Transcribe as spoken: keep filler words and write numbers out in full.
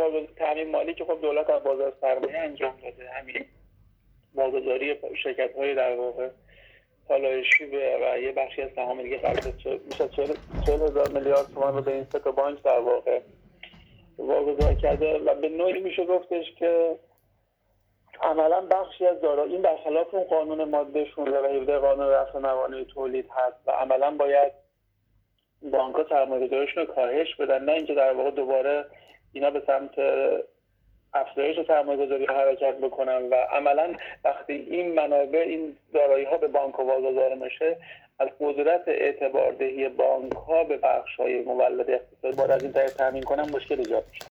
واگذاری تامین مالی که خب دولت از بازار سرمایه انجام داده، همین واگذاری شرکت‌های در واقع پالایشی و یه بخشی از سهام دیگه قرار میشه چهل هزار میلیارد تومان رو به این سه تا بانک در واقع واگذار کرده و به نوعی میشه گفتش که عملا بخشی از دارایی این برخلاف اون قانون ماده شانزده و هفده قانون رفع موانع تولید هست و عملا باید بانک‌ها سرمایه‌گذاریشون رو کاهش بدن، نه اینکه در واقع دوباره اینا به سمت افزایش سرمایه‌گذاری حرکت بکنن و عملا وقتی این منابع این دارایی‌ها به بانک واگذار میشه از قدرت اعتباردهی بانک‌ها به بخش‌های مولد اقتصادی باید از این طریق تامین کنن مشکل ایجاد میشه.